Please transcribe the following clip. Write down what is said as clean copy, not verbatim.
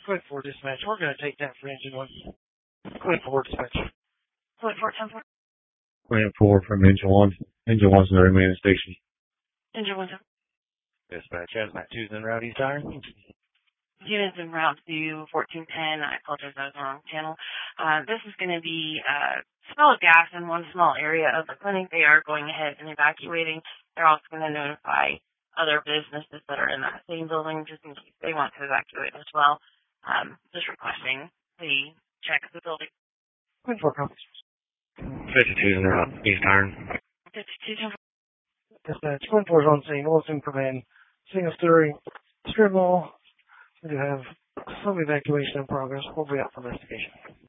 Quick 4 dispatch. We're going to take that for engine 1. Quick 4 dispatch. Quick 4, 10 4. Quick 4 from engine 1. Engine 1's in the remaining station. Engine 1, 10. Dispatch, Hazmat 2's en route, East Iron. Units en route to 1410. I apologize, I was on the wrong channel. This is going to be a smell of gas in one small area of the clinic. They are going ahead and evacuating. They're also going to notify other businesses that are in that same building just in case they want to evacuate as well. Just requesting the check the building. Quick 4 copies. 52's en route, East Iron. 52, 10 4. Dispatch. Quick 4's on scene. All in command. Single story. Strip mall. We do have some evacuation in progress. We'll be out for investigation.